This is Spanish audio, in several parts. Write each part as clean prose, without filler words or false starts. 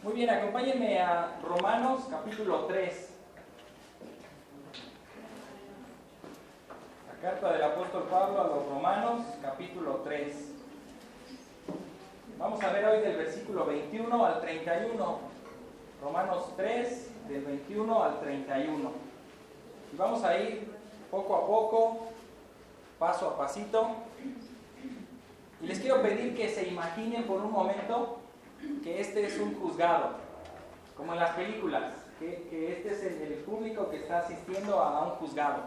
Muy bien, acompáñenme a Romanos capítulo 3. La carta del apóstol Pablo a los Romanos capítulo 3. Vamos a ver hoy del versículo 21 al 31. Romanos 3, del 21 al 31. Y vamos a ir poco a poco, paso a pasito. Y les quiero pedir que se imaginen por un momento que este es un juzgado, como en las películas, que este es el público que está asistiendo a un juzgado.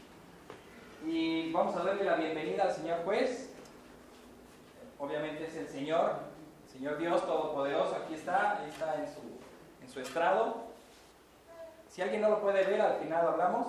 Y vamos a darle la bienvenida al señor juez. Obviamente es el Señor Dios Todopoderoso, aquí está en su estrado. Si alguien no lo puede ver, al final hablamos.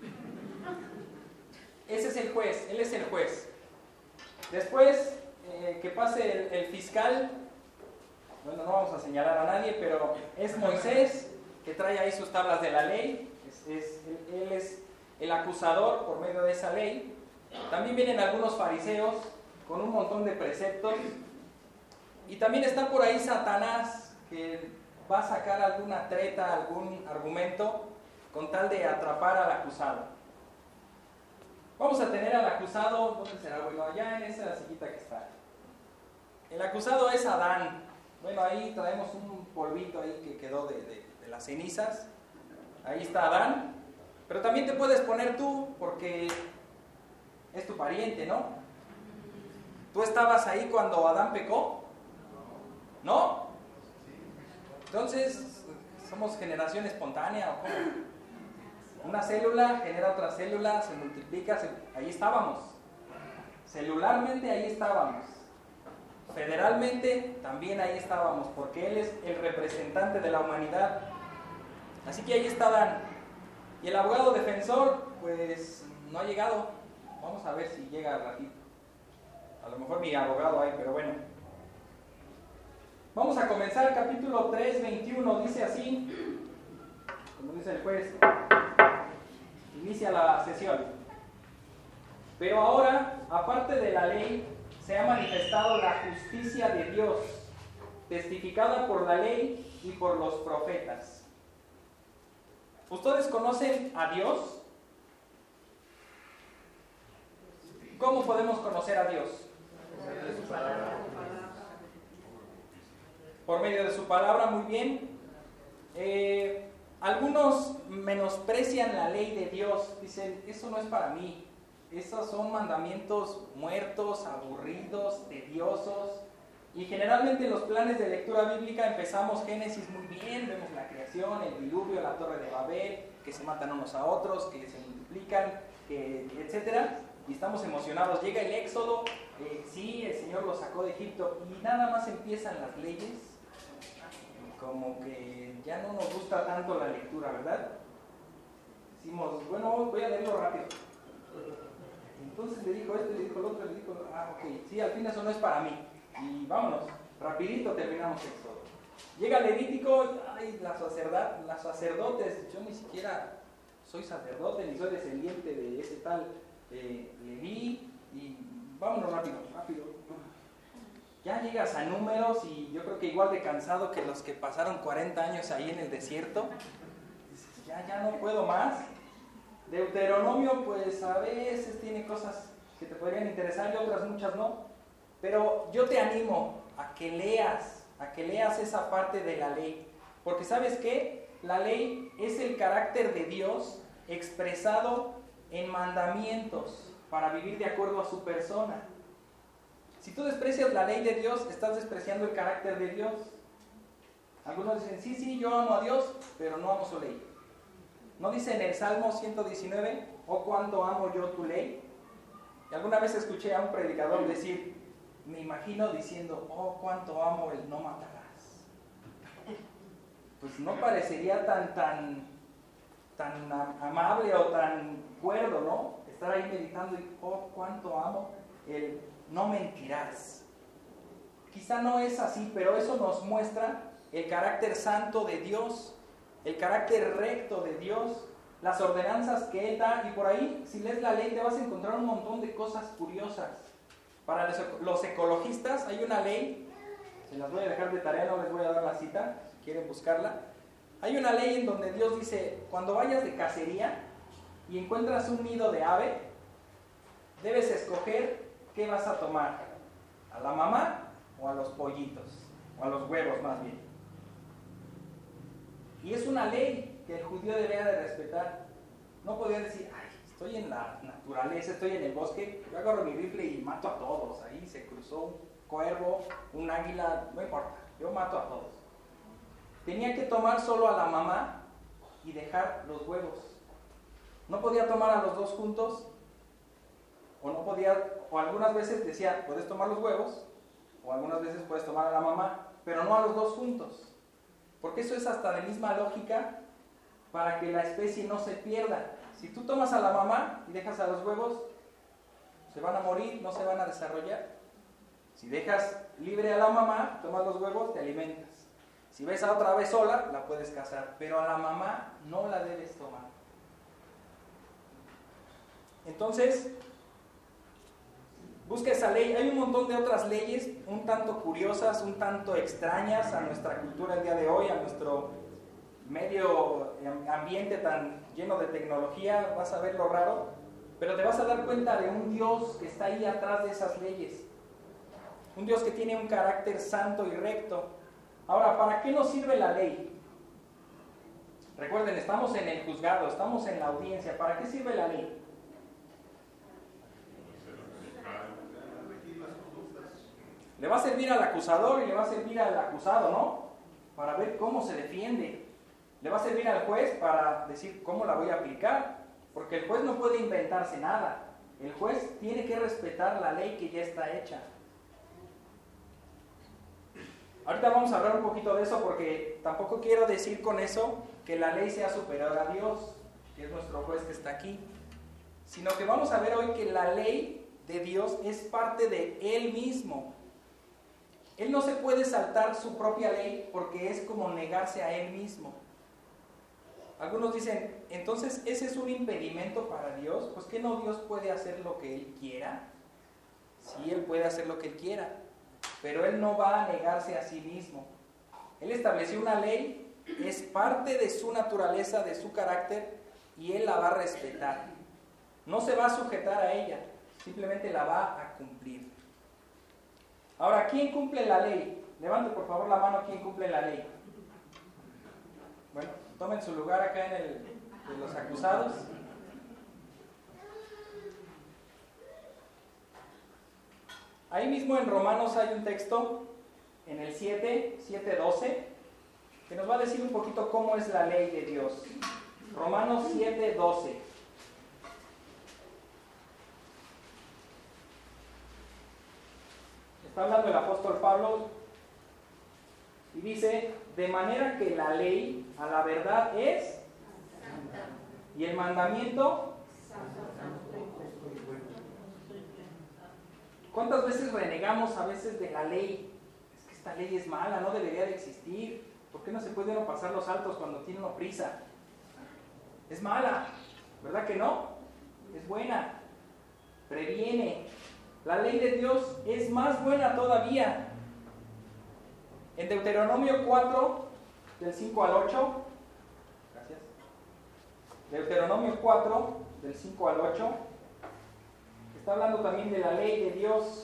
Ese es el juez, él es el juez. Después que pase el fiscal. Bueno, no vamos a señalar a nadie, pero es Moisés, que trae ahí sus tablas de la ley. Él es el acusador por medio de esa ley. También vienen algunos fariseos con un montón de preceptos. Y también está por ahí Satanás, que va a sacar alguna treta, algún argumento, con tal de atrapar al acusado. Vamos a tener al acusado, ¿dónde será? Bueno, allá en esa sillita que está. El acusado es Adán. Bueno, ahí traemos un polvito ahí que quedó de las cenizas. Ahí está Adán. Pero también te puedes poner tú, porque es tu pariente, ¿no? ¿Tú estabas ahí cuando Adán pecó? ¿No? Entonces, ¿somos generación espontánea o cómo? Una célula genera otra célula, se multiplica, ahí estábamos. Celularmente ahí estábamos. Federalmente también ahí estábamos, porque Él es el representante de la humanidad. Así que ahí está Adán. Y el abogado defensor, pues no ha llegado. Vamos a ver si llega al ratito. A lo mejor mi abogado hay, pero bueno. Vamos a comenzar capítulo 3, 21. Dice así, como dice el juez. Inicia la sesión. Pero ahora, aparte de la ley, se ha manifestado la justicia de Dios, testificada por la ley y por los profetas. ¿Ustedes conocen a Dios? ¿Cómo podemos conocer a Dios? Por medio de su palabra, muy bien. Algunos menosprecian la ley de Dios, dicen, eso no es para mí. Esos son mandamientos muertos, aburridos, tediosos. Y generalmente en los planes de lectura bíblica empezamos Génesis muy bien, vemos la creación, el diluvio, la torre de Babel, que se matan unos a otros, que se multiplican, etc. Y estamos emocionados. Llega el Éxodo, sí, el Señor los sacó de Egipto, y nada más empiezan las leyes. Como que ya no nos gusta tanto la lectura, ¿verdad? Decimos, bueno, voy a leerlo rápido. Entonces le dijo este, le dijo el otro, le dijo, ok, sí, al fin eso no es para mí. Y vámonos, rapidito terminamos esto. Llega Levítico, ay, las sacerdotes, yo ni siquiera soy sacerdote, ni soy descendiente de ese tal Leví, y vámonos rápido. Ya llegas a Números y yo creo que igual de cansado que los que pasaron 40 años ahí en el desierto. Dices, ya no puedo más. Deuteronomio, pues a veces tiene cosas que te podrían interesar y otras muchas no. Pero yo te animo a que leas esa parte de la ley. Porque ¿sabes qué? La ley es el carácter de Dios expresado en mandamientos para vivir de acuerdo a su persona. Si tú desprecias la ley de Dios, estás despreciando el carácter de Dios. Algunos dicen, sí, yo amo a Dios, pero no amo su ley. ¿No dice en el Salmo 119, oh cuánto amo yo tu ley? Y alguna vez escuché a un predicador decir, me imagino diciendo, oh cuánto amo el no matarás. Pues no parecería tan amable o tan cuerdo, ¿no? Estar ahí meditando y, oh cuánto amo el no mentirás. Quizá no es así, pero eso nos muestra el carácter santo de Dios, el carácter recto de Dios, las ordenanzas que Él da. Y por ahí, si lees la ley, te vas a encontrar un montón de cosas curiosas. Para los ecologistas hay una ley, se las voy a dejar de tarea, no les voy a dar la cita, quieren buscarla. Hay una ley en donde Dios dice, cuando vayas de cacería y encuentras un nido de ave, debes escoger qué vas a tomar, a la mamá o a los pollitos, o a los huevos más bien. Y es una ley que el judío debía de respetar. No podía decir, ay, estoy en la naturaleza, estoy en el bosque, yo agarro mi rifle y mato a todos. Ahí se cruzó un cuervo, un águila, no importa, yo mato a todos. Tenía que tomar solo a la mamá y dejar los huevos. No podía tomar a los dos juntos, o algunas veces decía, puedes tomar los huevos, o algunas veces puedes tomar a la mamá, pero no a los dos juntos. Porque eso es hasta de misma lógica para que la especie no se pierda. Si tú tomas a la mamá y dejas a los huevos, se van a morir, no se van a desarrollar. Si dejas libre a la mamá, tomas los huevos, te alimentas. Si ves a otra vez sola, la puedes cazar, pero a la mamá no la debes tomar. Entonces, busca esa ley. Hay un montón de otras leyes, un tanto curiosas, un tanto extrañas a nuestra cultura el día de hoy, a nuestro medio ambiente tan lleno de tecnología. Vas a ver lo raro, pero te vas a dar cuenta de un Dios que está ahí atrás de esas leyes. Un Dios que tiene un carácter santo y recto. Ahora, ¿para qué nos sirve la ley? Recuerden, estamos en el juzgado, estamos en la audiencia. ¿Para qué sirve la ley? Le va a servir al acusador y le va a servir al acusado, ¿no? Para ver cómo se defiende. Le va a servir al juez para decir cómo la voy a aplicar. Porque el juez no puede inventarse nada. El juez tiene que respetar la ley que ya está hecha. Ahorita vamos a hablar un poquito de eso porque tampoco quiero decir con eso que la ley sea superior a Dios, que es nuestro juez que está aquí. Sino que vamos a ver hoy que la ley de Dios es parte de Él mismo. Él no se puede saltar su propia ley porque es como negarse a Él mismo. Algunos dicen, entonces ese es un impedimento para Dios. Pues que no, Dios puede hacer lo que Él quiera. Sí, Él puede hacer lo que Él quiera, pero Él no va a negarse a sí mismo. Él estableció una ley, es parte de su naturaleza, de su carácter, y Él la va a respetar. No se va a sujetar a ella, simplemente la va a cumplir. Ahora, ¿quién cumple la ley? Levante por favor la mano, ¿quién cumple la ley? Bueno, tomen su lugar acá de los acusados. Ahí mismo en Romanos hay un texto, en el 7:12, que nos va a decir un poquito cómo es la ley de Dios. Romanos 7:12. Está hablando el apóstol Pablo y dice, de manera que la ley a la verdad es y el mandamiento. ¿Cuántas veces renegamos a veces de la ley? Es que esta ley es mala, no debería de existir. ¿Por qué no se puede uno pasar los saltos cuando tiene uno prisa? Es mala, ¿verdad que no? Es buena, previene. La ley de Dios es más buena todavía. En Deuteronomio 4, del 5 al 8, gracias. Deuteronomio 4, del 5 al 8, está hablando también de la ley de Dios.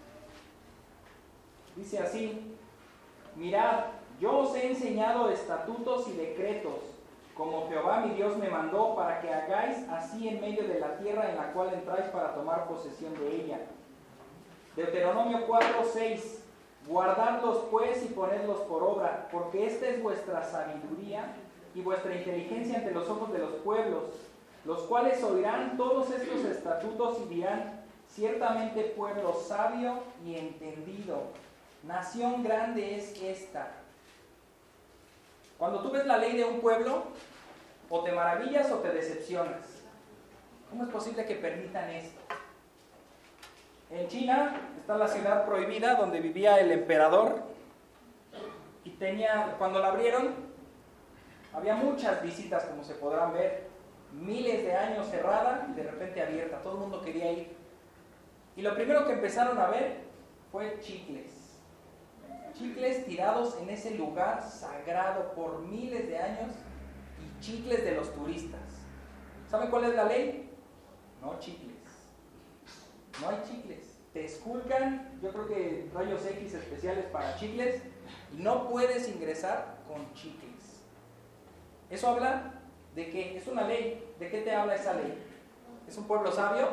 Dice así, mirad, yo os he enseñado estatutos y decretos, como Jehová mi Dios me mandó, para que hagáis así en medio de la tierra en la cual entráis para tomar posesión de ella. Deuteronomio 4:6, guardadlos pues y ponedlos por obra, porque esta es vuestra sabiduría y vuestra inteligencia ante los ojos de los pueblos, los cuales oirán todos estos estatutos y dirán, ciertamente pueblo sabio y entendido, nación grande es esta. Cuando tú ves la ley de un pueblo, o te maravillas o te decepcionas. ¿Cómo es posible que permitan esto? En China está la ciudad prohibida donde vivía el emperador y cuando la abrieron, había muchas visitas, como se podrán ver, miles de años cerrada y de repente abierta, todo el mundo quería ir. Y lo primero que empezaron a ver fue chicles. chicles tirados en ese lugar sagrado por miles de años y chicles de los turistas. ¿Saben cuál es la ley? No chicles. No hay chicles. Te esculcan, yo creo que rayos X especiales para chicles, y no puedes ingresar con chicles. Eso habla de que es una ley. ¿De qué te habla esa ley? ¿Es un pueblo sabio?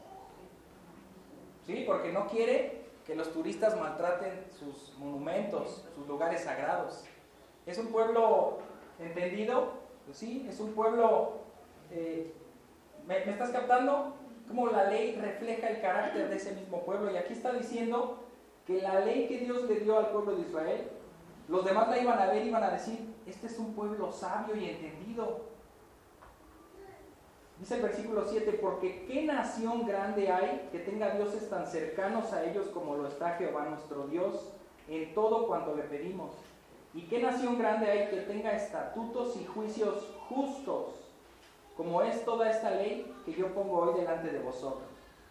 Sí, porque no quiere que los turistas maltraten sus monumentos, sus lugares sagrados. ¿Es un pueblo entendido? Pues sí, es un pueblo... ¿me estás captando? Cómo la ley refleja el carácter de ese mismo pueblo. Y aquí está diciendo que la ley que Dios le dio al pueblo de Israel, los demás la iban a ver y iban a decir, este es un pueblo sabio y entendido. Dice el versículo 7, porque ¿qué nación grande hay que tenga dioses tan cercanos a ellos como lo está Jehová nuestro Dios en todo cuanto le pedimos? ¿Y qué nación grande hay que tenga estatutos y juicios justos, como es toda esta ley que yo pongo hoy delante de vosotros?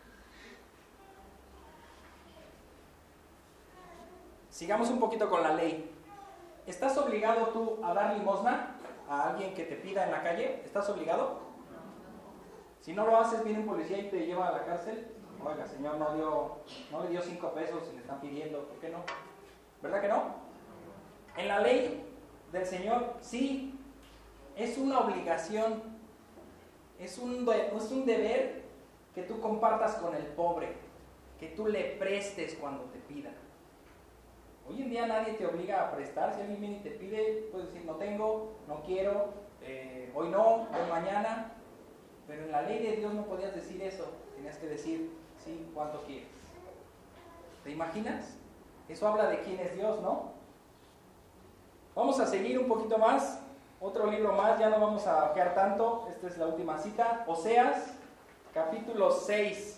Sigamos un poquito con la ley. ¿Estás obligado tú a dar limosna a alguien que te pida en la calle? ¿Estás obligado? Si no lo haces, viene un policía y te lleva a la cárcel. Oiga, señor, no le dio 5 pesos y le están pidiendo. ¿Por qué no? ¿Verdad que no? En la ley del Señor, sí, es una obligación, es un deber que tú compartas con el pobre, que tú le prestes cuando te pida. Hoy en día nadie te obliga a prestar. Si alguien viene y te pide, puedes decir, no tengo, no quiero, hoy no, hoy mañana. Pero en la ley de Dios no podías decir eso. Tenías que decir, sí, ¿cuánto quieres? ¿Te imaginas? Eso habla de quién es Dios, ¿no? Vamos a seguir un poquito más. Otro libro más, ya no vamos a ojear tanto. Esta es la última cita. Oseas, capítulo 6.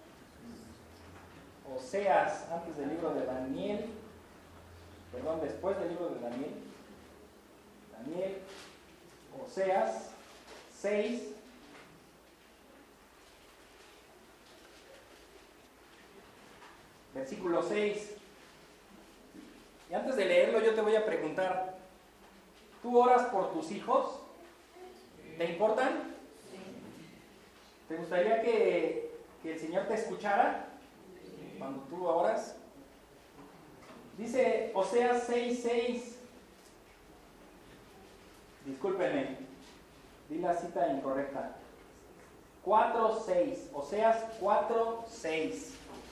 Oseas, antes del libro de Daniel. Perdón, después del libro de Daniel. Daniel, Oseas 6. Versículo 6. Y antes de leerlo yo te voy a preguntar, ¿tú oras por tus hijos? ¿Te importan? ¿Te gustaría que el Señor te escuchara cuando tú oras? Dice Oseas 6:6. Discúlpenme, di la cita incorrecta. 4:6. Oseas 4:6.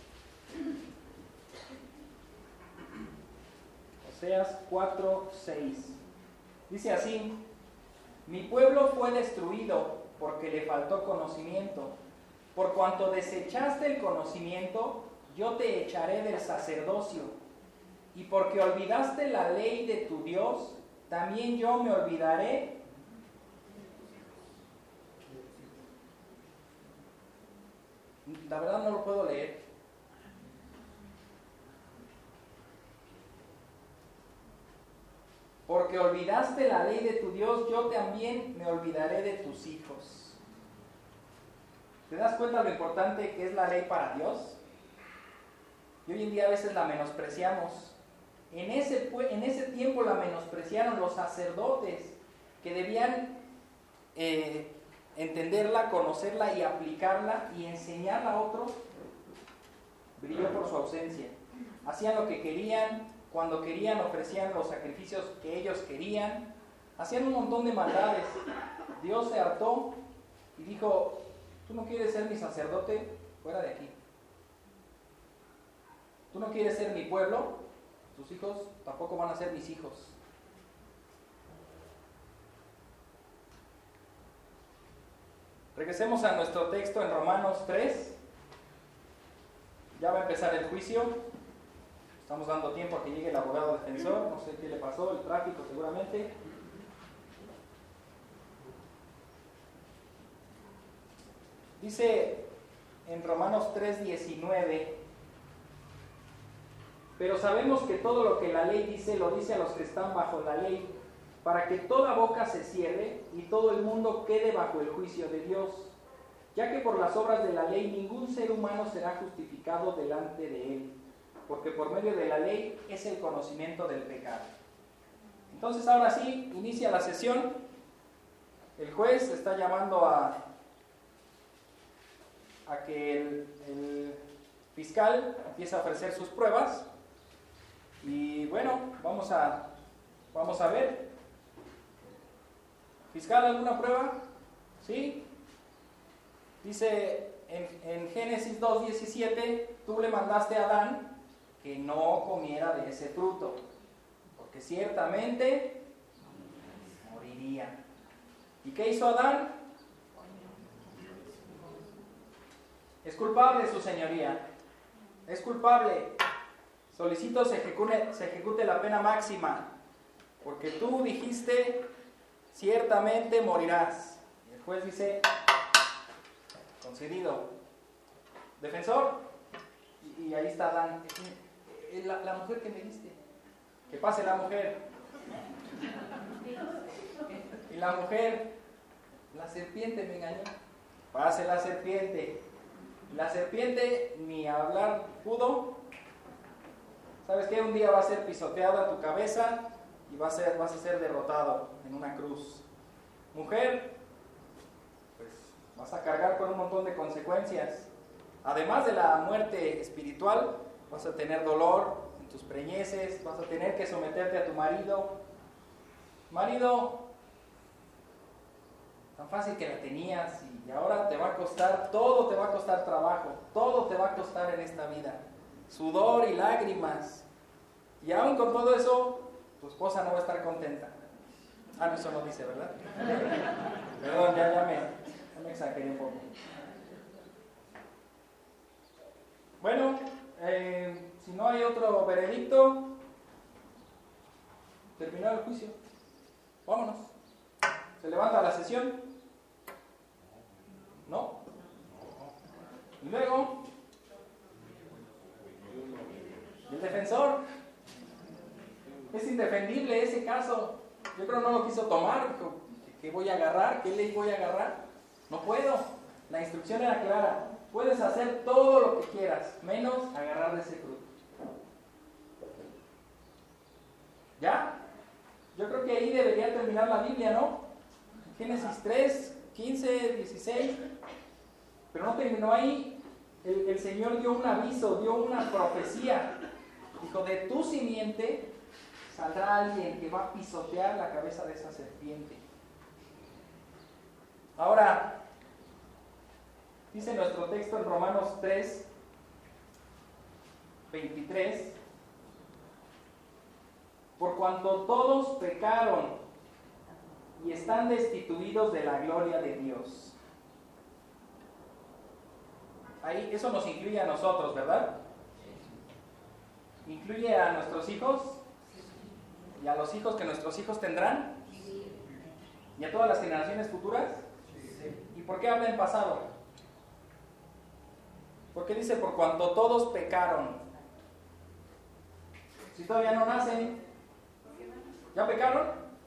Oseas 4:6. Dice así: mi pueblo fue destruido porque le faltó conocimiento. Por cuanto desechaste el conocimiento, yo te echaré del sacerdocio. Y porque olvidaste la ley de tu Dios, también yo me olvidaré. La verdad no lo puedo leer. Porque olvidaste la ley de tu Dios, yo también me olvidaré de tus hijos. ¿Te das cuenta lo importante que es la ley para Dios? Y hoy en día a veces la menospreciamos. En ese tiempo la menospreciaron los sacerdotes, que debían entenderla, conocerla y aplicarla y enseñarla a otros. Brilló por su ausencia. Hacían lo que querían, cuando querían ofrecían los sacrificios que ellos querían, hacían un montón de maldades. Dios se hartó y dijo: tú no quieres ser mi sacerdote, fuera de aquí. Tú no quieres ser mi pueblo, tus hijos tampoco van a ser mis hijos. Regresemos a nuestro texto en Romanos 3. Ya va a empezar el juicio. Estamos dando tiempo a que llegue el abogado defensor. No sé qué le pasó, el tráfico seguramente. Dice en Romanos 3:19: pero sabemos que todo lo que la ley dice, lo dice a los que están bajo la ley, para que toda boca se cierre y todo el mundo quede bajo el juicio de Dios, ya que por las obras de la ley ningún ser humano será justificado delante de él, porque por medio de la ley es el conocimiento del pecado. Entonces ahora sí, inicia la sesión. El juez está llamando a que el fiscal empiece a ofrecer sus pruebas. Y bueno, vamos a ver. ¿Fiscal, alguna prueba? ¿Sí? Dice en Génesis 2:17, tú le mandaste a Adán que no comiera de ese fruto, porque ciertamente moriría. ¿Y qué hizo Adán? Es culpable, su señoría. Es culpable. Solicito se ejecute la pena máxima, porque tú dijiste, ciertamente morirás. Y el juez dice, concedido. Defensor, y ahí está Adán. La mujer que me diste. Que pase la mujer. Y la mujer, la serpiente me engañó. Pase la serpiente. La serpiente ni hablar pudo. ¿Sabes qué? Un día va a ser pisoteada tu cabeza y vas a ser derrotado en una cruz. Mujer, pues vas a cargar con un montón de consecuencias. Además de la muerte espiritual, vas a tener dolor en tus preñeces, vas a tener que someterte a tu marido. Marido, tan fácil que la tenías y ahora te va a costar, todo te va a costar trabajo, todo te va a costar en esta vida. Sudor y lágrimas. Y aún con todo eso, tu esposa no va a estar contenta. Ah, no, eso no dice, ¿verdad? Perdón, ya me exageré un poco. Bueno, si no hay otro veredicto, terminó el juicio. Vámonos. ¿Se levanta la sesión? ¿No? Y luego, el defensor. Es indefendible ese caso. Yo creo que no lo quiso tomar. Dijo, ¿qué voy a agarrar? ¿Qué ley voy a agarrar? No puedo. La instrucción era clara. Puedes hacer todo lo que quieras, menos agarrar de ese fruto. ¿Ya? Yo creo que ahí debería terminar la Biblia, ¿no? Génesis 3, 15, 16. Pero no terminó ahí. El Señor dio un aviso, dio una profecía. Dijo, de tu simiente saldrá alguien que va a pisotear la cabeza de esa serpiente. Ahora, dice nuestro texto en Romanos 3, 23, por cuanto todos pecaron y están destituidos de la gloria de Dios. Ahí, eso nos incluye a nosotros, ¿verdad? ¿Incluye a nuestros hijos? ¿Y a los hijos que nuestros hijos tendrán? ¿Y a todas las generaciones futuras? ¿Y por qué habla en pasado? ¿Por qué dice por cuanto todos pecaron? Si todavía no nacen, ¿ya pecaron?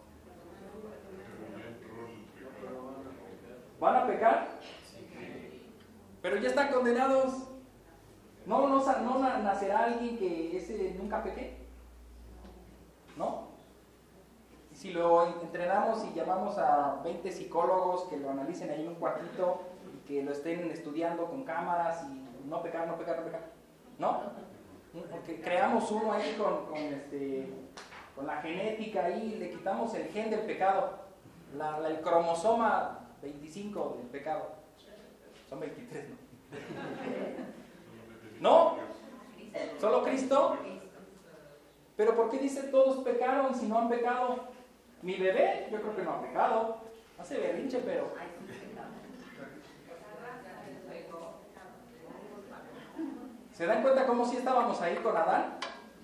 ¿Van a pecar? Pero ya están condenados. ¿No nacerá alguien que ese nunca peque? ¿No? Si lo entrenamos y llamamos a 20 psicólogos que lo analicen ahí en un cuartito y que lo estén estudiando con cámaras y no pecar, ¿no? Porque creamos uno ahí con la genética ahí, le quitamos el gen del pecado, el cromosoma 25 del pecado. Son 23, ¿no? ¿No? ¿Solo Cristo? ¿Pero por qué dice todos pecaron si no han pecado? Mi bebé, yo creo que no ha pecado. Hace berrinche, pero... ¿Se dan cuenta cómo sí estábamos ahí con Adán?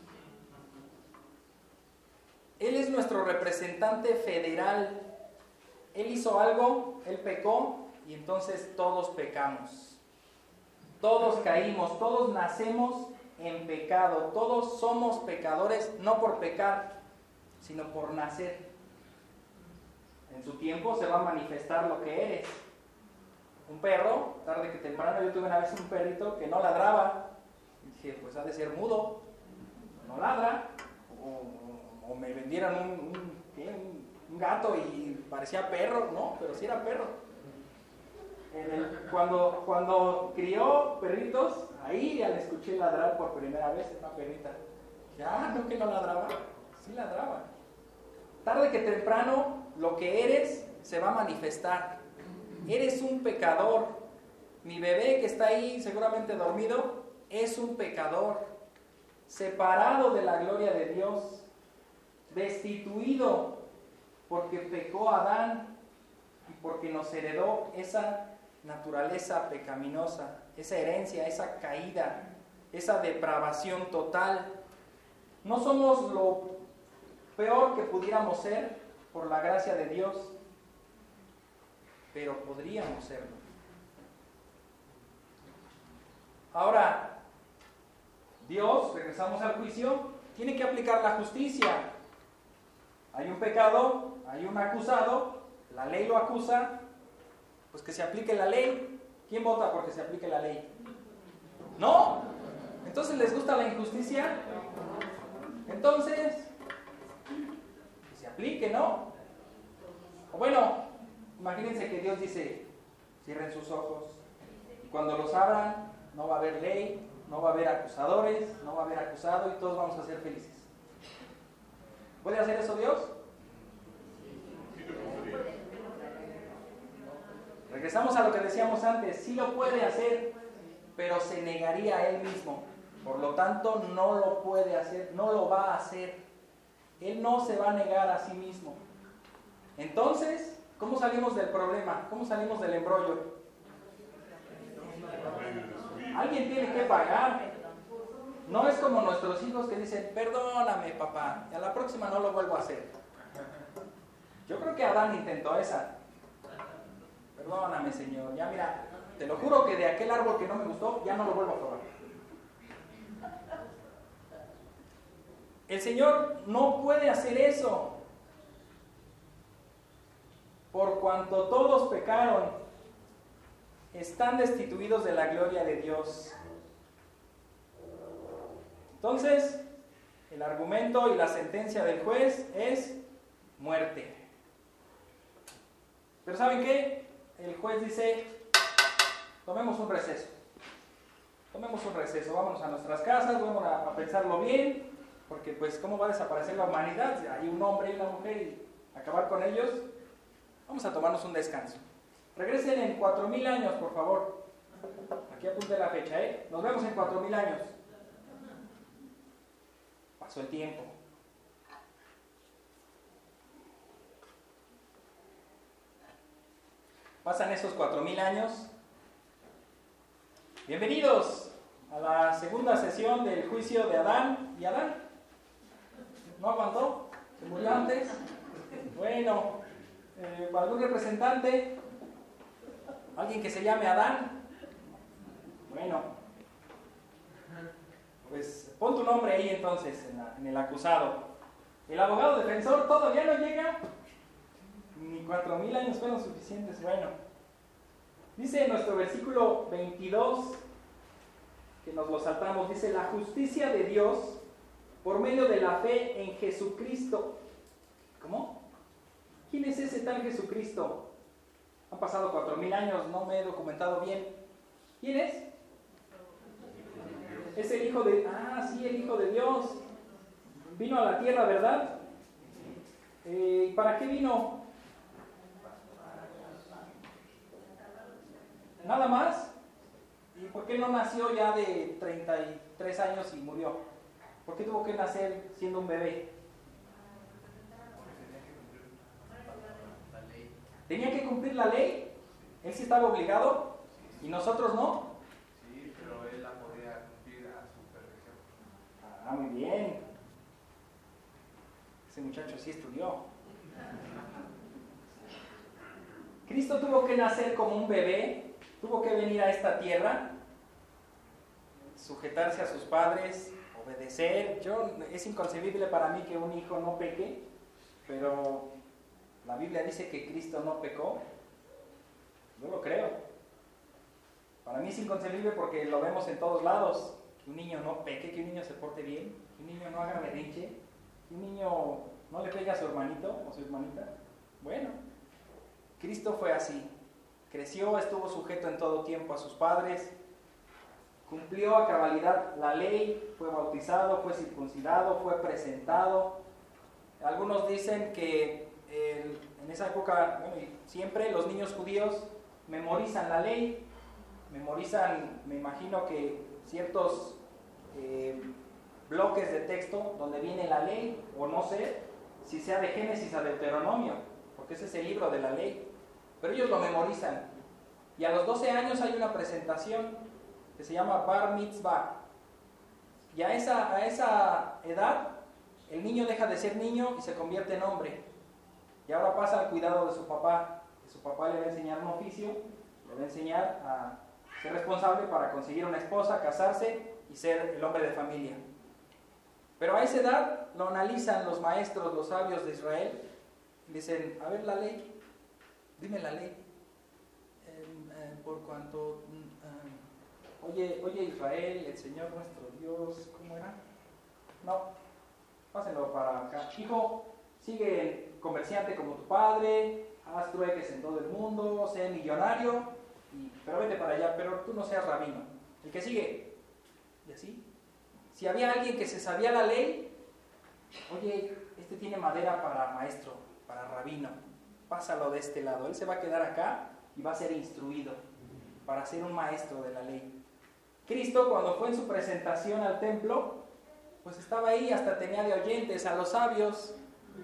Él es nuestro representante federal. Él hizo algo, él pecó, y entonces todos pecamos. Todos caímos, todos nacemos en pecado. Todos somos pecadores, no por pecar, sino por nacer. En su tiempo se va a manifestar lo que eres. Un perro, tarde que temprano, yo tuve una vez un perrito que no ladraba. Y dije, pues ha de ser mudo. no ladra, o me vendieran un gato y parecía perro, no, pero sí era perro. Cuando crió perritos, ahí ya le escuché ladrar por primera vez, una perrita. Ya, no que no ladraba, sí ladraba. Tarde que temprano, lo que eres se va a manifestar. Eres un pecador. Mi bebé que está ahí seguramente dormido es un pecador, separado de la gloria de Dios, destituido porque pecó Adán y porque nos heredó esa naturaleza pecaminosa, esa herencia, esa caída, esa depravación total. No somos lo peor que pudiéramos ser por la gracia de Dios, pero podríamos serlo. Ahora, Dios, regresamos al juicio, tiene que aplicar la justicia. Hay un pecado, hay un acusado, la ley lo acusa, pues que se aplique la ley. ¿Quién vota porque se aplique la ley? ¿No? ¿Entonces les gusta la injusticia? Entonces, que se aplique, ¿no? O bueno, imagínense que Dios dice, cierren sus ojos, y cuando los abran, no va a haber ley, no va a haber acusadores, no va a haber acusado y todos vamos a ser felices. ¿Puede hacer eso Dios? Regresamos a lo que decíamos antes, sí lo puede hacer, pero se negaría a Él mismo. Por lo tanto, no lo puede hacer, no lo va a hacer. Él no se va a negar a sí mismo. Entonces, ¿cómo salimos del problema? ¿Cómo salimos del embrollo? Alguien tiene que pagar. No es como nuestros hijos que dicen, perdóname papá, y a la próxima no lo vuelvo a hacer. Yo creo que Adán intentó esa. Perdóname Señor, ya mira, te lo juro que de aquel árbol que no me gustó, ya no lo vuelvo a probar. El Señor no puede hacer eso. Por cuanto todos pecaron, están destituidos de la gloria de Dios. Entonces, el argumento y la sentencia del juez es muerte. Pero ¿saben qué? El juez dice, tomemos un receso. Tomemos un receso, vámonos a nuestras casas, vamos a pensarlo bien, porque pues ¿cómo va a desaparecer la humanidad? Hay un hombre y una mujer y acabar con ellos. Vamos a tomarnos un descanso. Regresen en 4000 años, por favor. Aquí apunte la fecha, ¿eh? Nos vemos en 4000 años. Pasó el tiempo. Pasan esos 4000 años. Bienvenidos a la segunda sesión del juicio de Adán. ¿Y Adán? ¿No aguantó? ¿Se murió antes? Bueno, ¿algún representante? ¿Alguien que se llame Adán? Bueno, pues pon tu nombre ahí entonces en el acusado. El abogado defensor todavía no llega. Ni 4000 años fueron suficientes. Bueno, dice en nuestro versículo 22, que nos lo saltamos, dice, la justicia de Dios por medio de la fe en Jesucristo. ¿Cómo? ¿Quién es ese tal Jesucristo? Han pasado 4000 años, no me he documentado bien. ¿Quién es? Es el Hijo de... Ah, sí, el Hijo de Dios. Vino a la tierra, ¿verdad? ¿Y para qué vino? ¿Nada más? ¿Y por qué no nació ya de 33 años y murió? ¿Por qué tuvo que nacer siendo un bebé? ¿Tenía que cumplir la ley? ¿Él sí estaba obligado? ¿Y nosotros no? Sí, pero él la podía cumplir a su perfección. Ah, muy bien. Ese muchacho sí estudió. Cristo tuvo que nacer como un bebé, tuvo que venir a esta tierra, sujetarse a sus padres, obedecer. Es inconcebible para mí que un hijo no peque, pero la Biblia dice que Cristo no pecó. Yo lo creo. Para mí es inconcebible porque lo vemos en todos lados. Que un niño no peque, que un niño se porte bien, que Que un niño no haga berrinche, que un niño no le pegue a su hermanito o su hermanita. Bueno, Cristo fue así. Creció, estuvo sujeto en todo tiempo a sus padres, cumplió a cabalidad la ley, fue bautizado, fue circuncidado, fue presentado. Algunos dicen que en esa época, bueno, y siempre los niños judíos memorizan la ley, memorizan, me imagino que ciertos bloques de texto donde viene la ley, o no sé si sea de Génesis a Deuteronomio, porque ese es el libro de la ley, pero ellos lo memorizan. Y a los 12 años hay una presentación que se llama Bar Mitzvah, y a esa edad el niño deja de ser niño y se convierte en hombre, y ahora pasa al cuidado de su papá, que su papá le va a enseñar un oficio, le va a enseñar a ser responsable para conseguir una esposa, casarse y ser el hombre de familia. Pero a esa edad lo analizan los maestros, los sabios de Israel, y dicen, a ver la ley, dime la ley. Por cuanto, oye Israel, el Señor nuestro Dios, ¿cómo era? No, pásenlo para acá. Hijo, sigue comerciante como tu padre, haz trueques en todo el mundo, sé millonario, pero vete para allá, pero tú no seas rabino. El que sigue, y así. Si había alguien que se sabía la ley, oye, este tiene madera para maestro, para rabino, pásalo de este lado, él se va a quedar acá y va a ser instruido para ser un maestro de la ley. Cristo, cuando fue en su presentación al templo, pues estaba ahí, hasta tenía de oyentes a los sabios.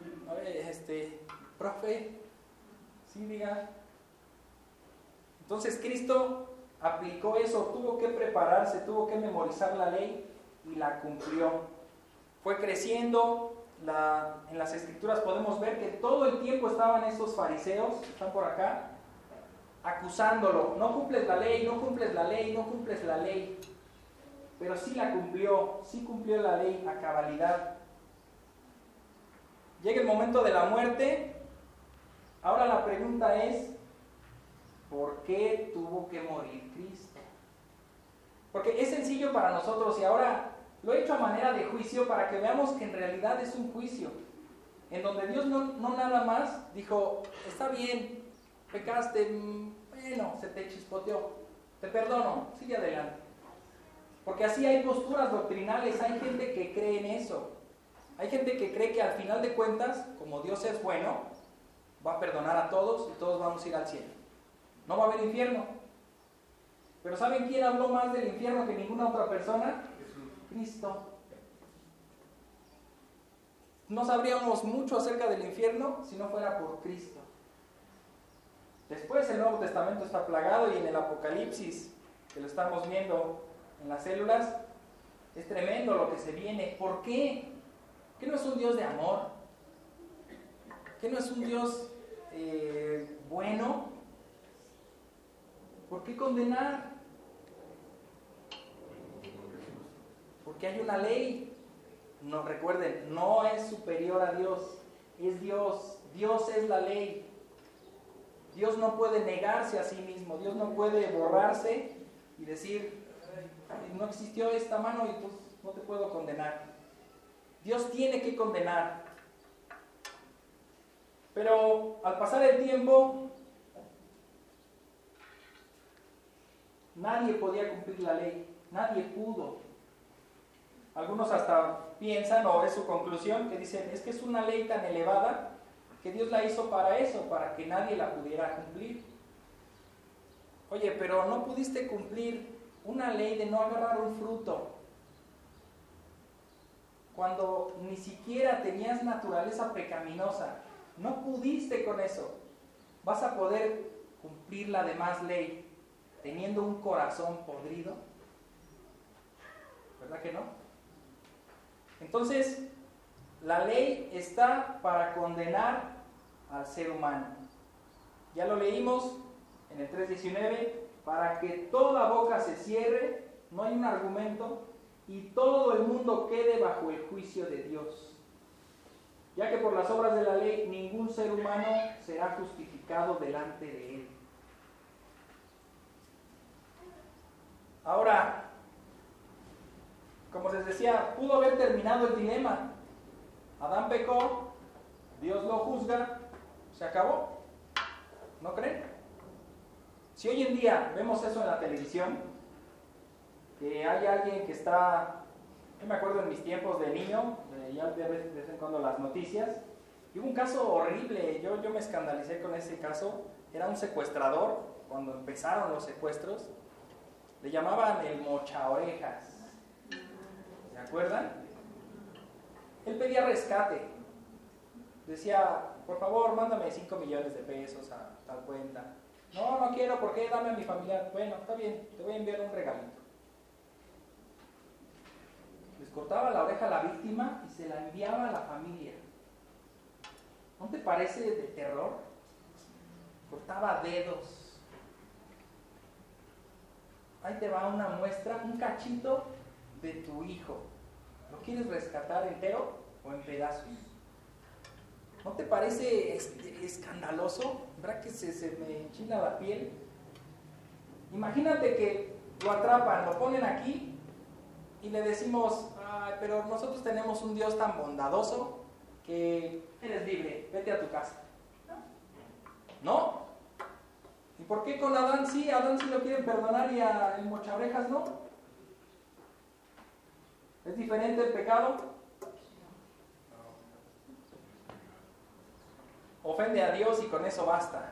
Profe, sí, diga. Entonces Cristo aplicó eso, tuvo que prepararse, tuvo que memorizar la ley y la cumplió. Fue creciendo. En las escrituras podemos ver que todo el tiempo estaban esos fariseos, están por acá, acusándolo. No cumples la ley, no cumples la ley, no cumples la ley. Pero sí la cumplió, sí cumplió la ley a cabalidad. Llega el momento de la muerte. Ahora la pregunta es, ¿por qué tuvo que morir Cristo? Porque es sencillo para nosotros, y ahora lo he hecho a manera de juicio para que veamos que en realidad es un juicio, en donde Dios no nada más dijo, está bien, pecaste, bueno, se te chispoteó, te perdono, sigue adelante. Porque así hay posturas doctrinales, hay gente que cree en eso. Hay gente que cree que al final de cuentas, como Dios es bueno, va a perdonar a todos y todos vamos a ir al cielo. No va a haber infierno. Pero ¿saben quién habló más del infierno que ninguna otra persona? Cristo. No sabríamos mucho acerca del infierno si no fuera por Cristo. Después el Nuevo Testamento está plagado, y en el Apocalipsis, que lo estamos viendo en las células, es tremendo lo que se viene. ¿Por qué? ¿Qué no es un Dios de amor? ¿Qué no es un Dios bueno? ¿Por qué condenar? Porque hay una ley. No, recuerden, no es superior a Dios, es Dios. Dios es la ley. Dios no puede negarse a sí mismo, Dios no puede borrarse y decir, no existió esta mano y pues no te puedo condenar. Dios tiene que condenar. Pero al pasar el tiempo, nadie podía cumplir la ley, nadie pudo. Algunos hasta piensan, o es su conclusión, que dicen, es que es una ley tan elevada que Dios la hizo para eso, para que nadie la pudiera cumplir. Oye, pero no pudiste cumplir una ley de no agarrar un fruto cuando ni siquiera tenías naturaleza pecaminosa. No pudiste con eso. ¿Vas a poder cumplir la demás ley teniendo un corazón podrido? ¿Verdad que no? Entonces, la ley está para condenar al ser humano. Ya lo leímos en el 3:19, para que toda boca se cierre, no hay un argumento, y todo el mundo quede bajo el juicio de Dios. Ya que por las obras de la ley ningún ser humano será justificado delante de él. Ahora, como les decía, pudo haber terminado el dilema. Adán pecó, Dios lo juzga, se acabó. ¿No creen? Si hoy en día vemos eso en la televisión, que hay alguien que está, yo me acuerdo en mis tiempos de niño, ya de vez en cuando las noticias, y hubo un caso horrible, yo me escandalicé con ese caso, era un secuestrador, cuando empezaron los secuestros, le llamaban el mochaorejas, ¿se acuerdan? Él pedía rescate, decía, por favor, mándame 5 millones de pesos a tal cuenta. No, no quiero, ¿por qué? Dame a mi familia. Bueno, está bien, te voy a enviar un regalito. Les cortaba la oreja a la víctima y se la enviaba a la familia. ¿No te parece de terror? Cortaba dedos. Ahí te va una muestra, un cachito de tu hijo. ¿Lo quieres rescatar entero o en pedazos? ¿No te parece escandaloso? ¿Verdad que se me enchina la piel? Imagínate que lo atrapan, lo ponen aquí y le decimos, ay, pero nosotros tenemos un Dios tan bondadoso que eres libre, vete a tu casa. ¿No? ¿Y por qué con Adán sí? A Adán sí lo quieren perdonar y a el mochaorejas no. ¿Es diferente el pecado? Ofende a Dios y con eso basta.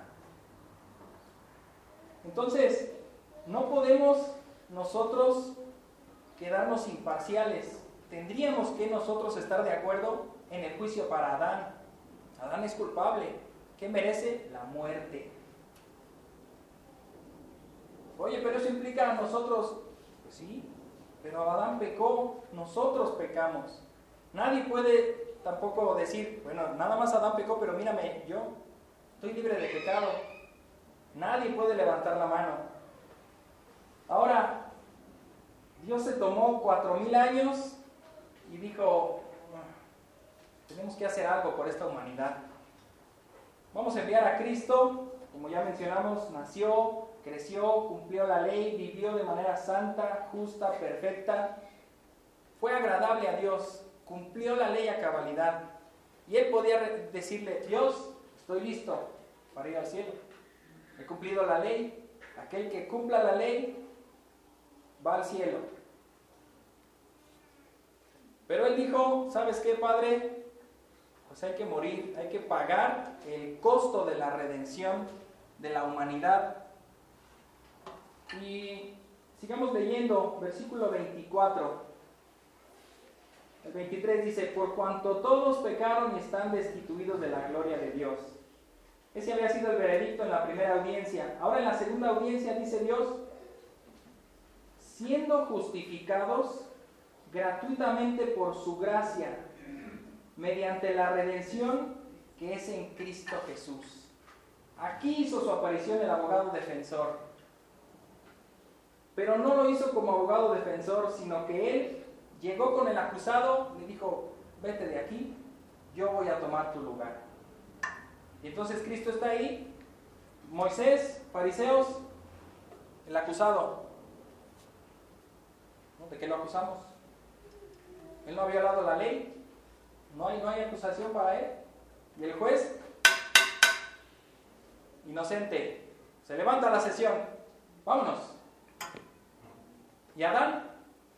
Entonces, no podemos nosotros quedarnos imparciales. Tendríamos que nosotros estar de acuerdo en el juicio para Adán. Adán es culpable. ¿Qué merece? La muerte. Oye, pero eso implica a nosotros. Pues sí, pero Adán pecó, nosotros pecamos. Nadie puede tampoco decir, bueno, nada más Adán pecó, pero mírame, yo estoy libre de pecado. Nadie puede levantar la mano. Ahora, Dios se tomó 4000 años y dijo, tenemos que hacer algo por esta humanidad. Vamos a enviar a Cristo, como ya mencionamos, nació, creció, cumplió la ley, vivió de manera santa, justa, perfecta. Fue agradable a Dios. Cumplió la ley a cabalidad. Y él podía decirle, Dios, estoy listo para ir al cielo. He cumplido la ley. Aquel que cumpla la ley va al cielo. Pero él dijo, ¿sabes qué, Padre? Pues hay que morir, hay que pagar el costo de la redención de la humanidad. Y sigamos leyendo, versículo 24. El 23 dice, por cuanto todos pecaron y están destituidos de la gloria de Dios. Ese había sido el veredicto en la primera audiencia. Ahora en la segunda audiencia dice Dios, siendo justificados gratuitamente por su gracia, mediante la redención que es en Cristo Jesús. Aquí hizo su aparición el abogado defensor. Pero no lo hizo como abogado defensor, sino que él llegó con el acusado, le dijo, vete de aquí, yo voy a tomar tu lugar. Y entonces Cristo está ahí, Moisés, fariseos, el acusado. ¿No? ¿De qué lo acusamos? Él no había violado la ley, no hay acusación para él. Y el juez, inocente, se levanta la sesión, vámonos. ¿Y Adán?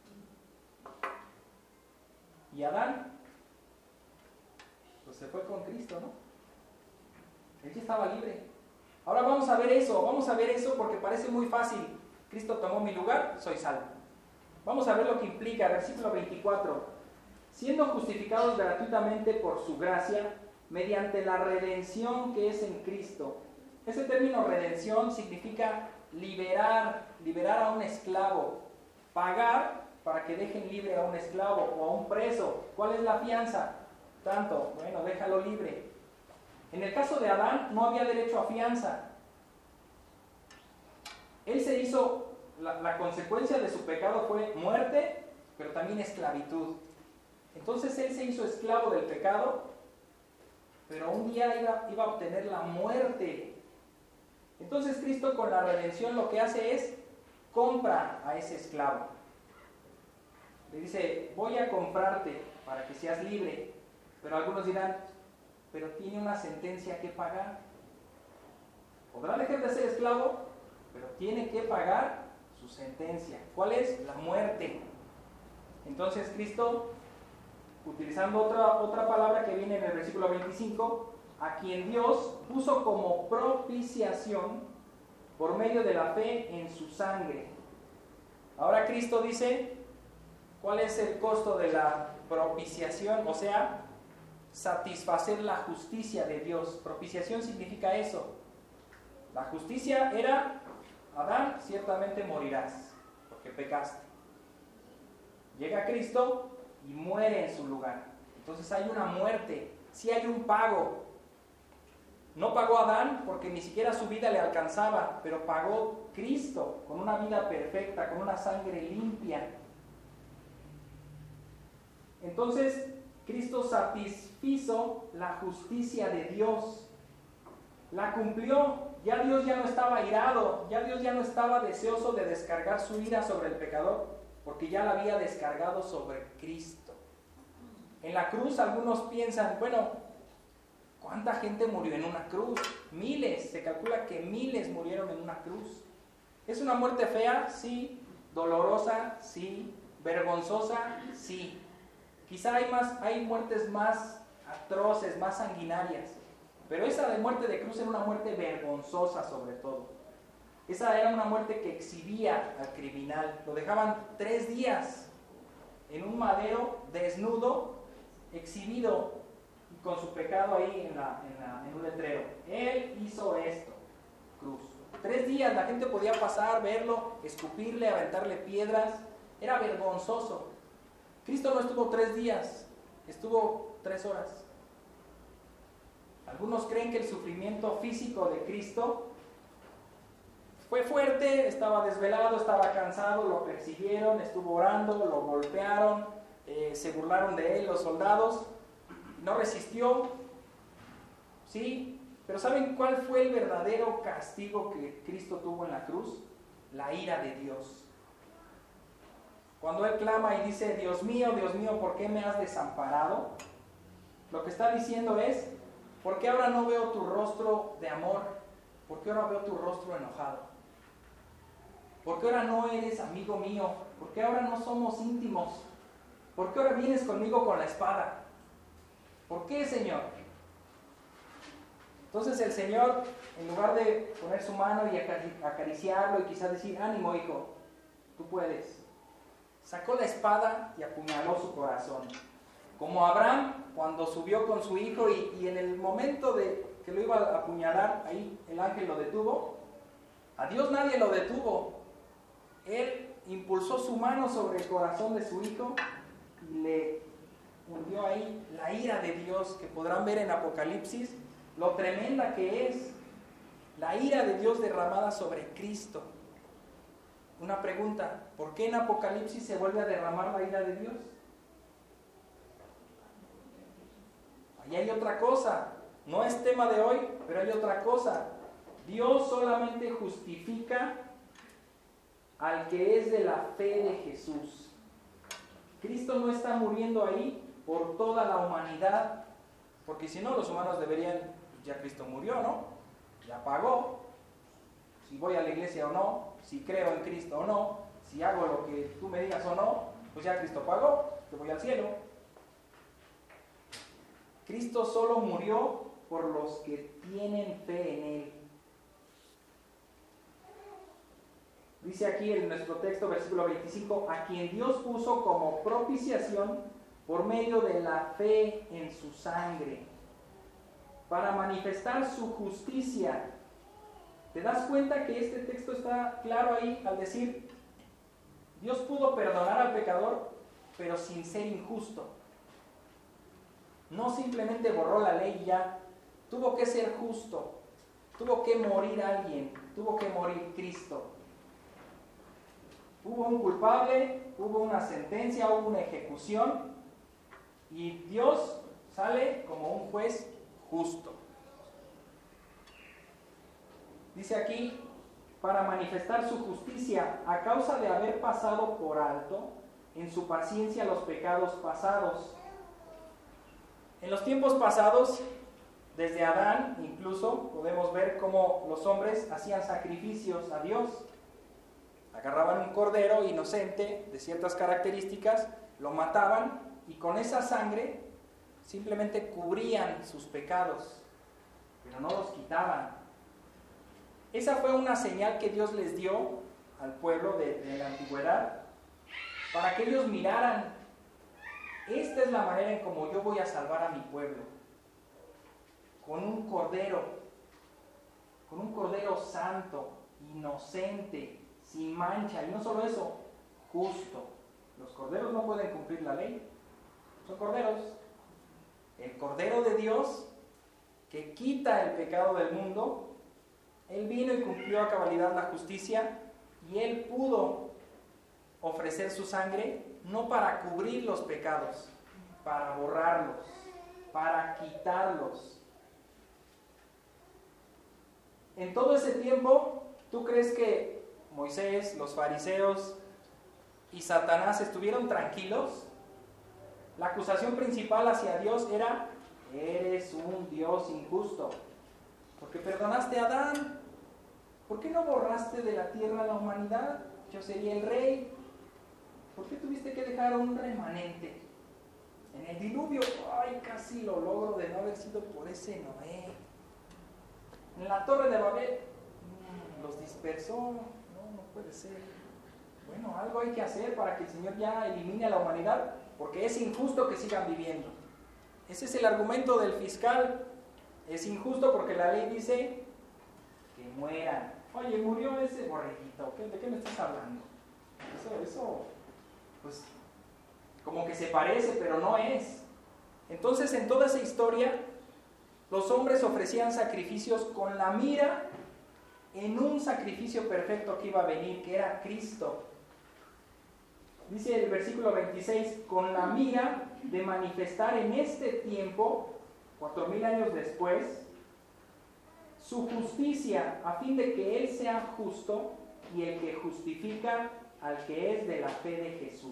Pues se fue con Cristo, ¿no? Él ya estaba libre. Ahora vamos a ver eso porque parece muy fácil. Cristo tomó mi lugar, soy salvo. Vamos a ver lo que implica, versículo 24. Siendo justificados gratuitamente por su gracia, mediante la redención que es en Cristo. Ese término redención significa liberar a un esclavo, pagar para que dejen libre a un esclavo o a un preso. ¿Cuál es la fianza? Tanto, bueno, déjalo libre. En el caso de Adán no había derecho a fianza. Él se hizo, la consecuencia de su pecado fue muerte, pero también esclavitud. Entonces él se hizo esclavo del pecado, pero un día iba a obtener la muerte. Entonces Cristo con la redención lo que hace es compra a ese esclavo. Le dice, voy a comprarte para que seas libre. Pero algunos dirán, pero tiene una sentencia que pagar. Podrá dejar de ser esclavo, pero tiene que pagar su sentencia. ¿Cuál es? La muerte. Entonces Cristo, utilizando otra palabra que viene en el versículo 25, a quien Dios puso como propiciación por medio de la fe en su sangre. Ahora Cristo dice, ¿cuál es el costo de la propiciación? O sea, satisfacer la justicia de Dios. Propiciación significa eso. La justicia era, Adán, ciertamente morirás, porque pecaste. Llega Cristo y muere en su lugar. Entonces hay una muerte, sí hay un pago. No pagó Adán porque ni siquiera su vida le alcanzaba, pero pagó Cristo con una vida perfecta, con una sangre limpia. Entonces, Cristo satisfizo la justicia de Dios. La cumplió. Ya Dios ya no estaba irado, ya Dios ya no estaba deseoso de descargar su ira sobre el pecador, porque ya la había descargado sobre Cristo. En la cruz algunos piensan, bueno, ¿cuánta gente murió en una cruz? Miles, se calcula que miles murieron en una cruz. ¿Es una muerte fea? Sí. ¿Dolorosa? Sí. ¿Vergonzosa? Sí. Quizá hay muertes más atroces, más sanguinarias, pero esa de muerte de cruz era una muerte vergonzosa sobre todo. Esa era una muerte que exhibía al criminal. Lo dejaban 3 días en un madero, desnudo, exhibido, y con su pecado ahí en un letrero. Él hizo esto, cruz. 3 días la gente podía pasar, verlo, escupirle, aventarle piedras. Era vergonzoso. Cristo no estuvo 3 días, estuvo 3 horas. Algunos creen que el sufrimiento físico de Cristo fue fuerte, estaba desvelado, estaba cansado, lo persiguieron, estuvo orando, lo golpearon, se burlaron de él los soldados, no resistió, ¿sí? Pero ¿saben cuál fue el verdadero castigo que Cristo tuvo en la cruz? La ira de Dios. Cuando Él clama y dice, Dios mío, ¿por qué me has desamparado? Lo que está diciendo es, ¿por qué ahora no veo tu rostro de amor? ¿Por qué ahora veo tu rostro enojado? ¿Por qué ahora no eres amigo mío? ¿Por qué ahora no somos íntimos? ¿Por qué ahora vienes conmigo con la espada? ¿Por qué, Señor? Entonces el Señor, en lugar de poner su mano y acariciarlo y quizás decir, ánimo hijo, tú puedes, sacó la espada y apuñaló su corazón. Como Abraham, cuando subió con su hijo y en el momento de que lo iba a apuñalar, ahí el ángel lo detuvo. A Dios nadie lo detuvo. Él impulsó su mano sobre el corazón de su hijo y le hundió ahí la ira de Dios, que podrán ver en Apocalipsis lo tremenda que es la ira de Dios derramada sobre Cristo. Una pregunta, ¿por qué en Apocalipsis se vuelve a derramar la ira de Dios? Ahí hay otra cosa, no es tema de hoy, pero hay otra cosa. Dios solamente justifica al que es de la fe de Jesús. Cristo no está muriendo ahí por toda la humanidad, porque si no, los humanos deberían, ya Cristo murió, ¿no? Ya pagó. Si voy a la iglesia o no, si creo en Cristo o no, si hago lo que tú me digas o no, pues ya Cristo pagó, yo voy al cielo. Cristo solo murió por los que tienen fe en Él. Dice aquí en nuestro texto, versículo 25, a quien Dios puso como propiciación por medio de la fe en su sangre, para manifestar su justicia. ¿Te das cuenta que este texto está claro ahí al decir, Dios pudo perdonar al pecador, pero sin ser injusto? No simplemente borró la ley y ya, tuvo que ser justo, tuvo que morir alguien, tuvo que morir Cristo. Hubo un culpable, hubo una sentencia, hubo una ejecución, y Dios sale como un juez justo. Dice aquí, para manifestar su justicia, a causa de haber pasado por alto en su paciencia los pecados pasados. En los tiempos pasados, desde Adán incluso, podemos ver cómo los hombres hacían sacrificios a Dios. Agarraban un cordero inocente de ciertas características, lo mataban y con esa sangre simplemente cubrían sus pecados, pero no los quitaban. Esa fue una señal que Dios les dio al pueblo de la antigüedad para que ellos miraran: esta es la manera en cómo yo voy a salvar a mi pueblo, con un cordero santo, inocente, sin mancha, y no solo eso, justo. Los corderos no pueden cumplir la ley, son corderos. El Cordero de Dios, que quita el pecado del mundo, Él vino y cumplió a cabalidad la justicia, y Él pudo ofrecer su sangre no para cubrir los pecados, para borrarlos, para quitarlos. En todo ese tiempo, ¿tú crees que Moisés, los fariseos y Satanás estuvieron tranquilos? La acusación principal hacia Dios era: eres un Dios injusto, porque perdonaste a Adán. ¿Por qué no borraste de la tierra a la humanidad? Yo sería el rey. ¿Por qué tuviste que dejar un remanente? En el diluvio, ay, casi lo logro de no haber sido por ese Noé. En la torre de Babel, los dispersó. No puede ser. Bueno, algo hay que hacer para que el Señor ya elimine a la humanidad, porque es injusto que sigan viviendo. Ese es el argumento del fiscal. Es injusto porque la ley dice que mueran. Oye, murió ese borreguito, ¿de qué me estás hablando? Eso, pues, como que se parece, pero no es. Entonces, en toda esa historia, los hombres ofrecían sacrificios con la mira en un sacrificio perfecto que iba a venir, que era Cristo. Dice el versículo 26, con la mira de manifestar en este tiempo, 4000 años después, su justicia, a fin de que Él sea justo y el que justifica al que es de la fe de Jesús.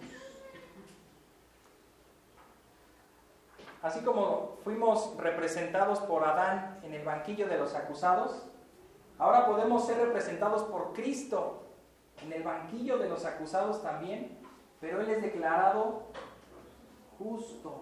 Así como fuimos representados por Adán en el banquillo de los acusados, ahora podemos ser representados por Cristo en el banquillo de los acusados también, pero Él es declarado justo.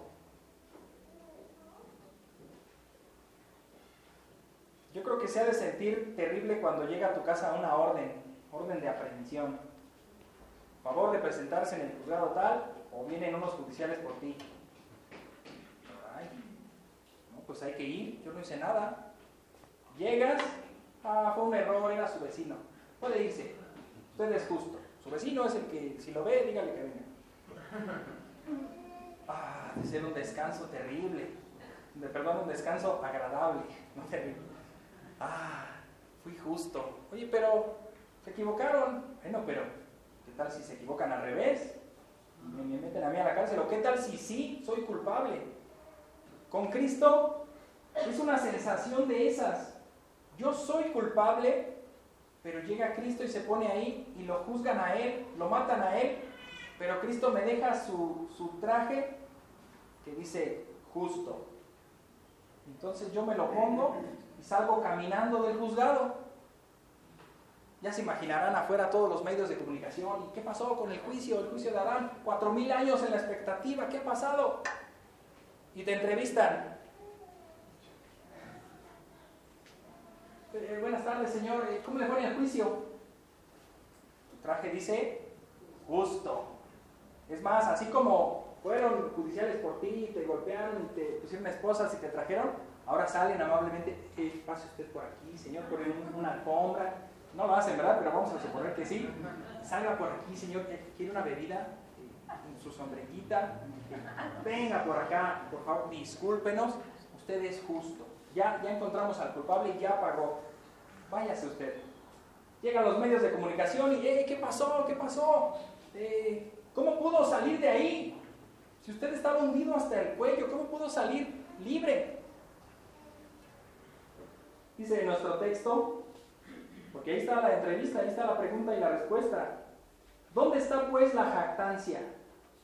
Yo creo que se ha de sentir terrible cuando llega a tu casa una orden de aprehensión. Favor de presentarse en el juzgado tal, o vienen unos judiciales por ti. Ay, no, pues hay que ir, yo no hice nada. Llegas, fue un error, era su vecino. Puede irse, usted es justo. Su vecino es el que, si lo ve, dígale que venga. De ser un descanso terrible. Un descanso agradable, no terrible. Fui justo. Oye, pero se equivocaron. Bueno, pero ¿qué tal si se equivocan al revés? Me meten a mí a la cárcel. ¿O qué tal si sí soy culpable? Con Cristo es una sensación de esas. Yo soy culpable, pero llega Cristo y se pone ahí y lo juzgan a Él, lo matan a Él, pero Cristo me deja su traje que dice justo. Entonces yo me lo pongo y salgo caminando del juzgado. Ya se imaginarán afuera todos los medios de comunicación. ¿Y qué pasó con el juicio de Adán? 4000 años en la expectativa, ¿qué ha pasado? Y te entrevistan. Buenas tardes, señor, ¿cómo le fue en el juicio? Tu traje dice justo. Es más, así como fueron judiciales por ti, te golpearon y te pusieron esposas y te trajeron, ahora salen amablemente: pase usted por aquí, señor, por una alfombra. No lo hacen, ¿verdad? Pero vamos a suponer que sí. Salga por aquí, señor, quiere una bebida, su sombrillita. Venga por acá, por favor, discúlpenos, usted es justo. Ya encontramos al culpable y ya pagó. Váyase usted. Llegan los medios de comunicación y ¿qué pasó? ¿Qué pasó? ¿Cómo pudo salir de ahí? Si usted estaba hundido hasta el cuello, ¿cómo pudo salir libre? Dice en nuestro texto, porque ahí está la entrevista, ahí está la pregunta y la respuesta. ¿Dónde está pues la jactancia?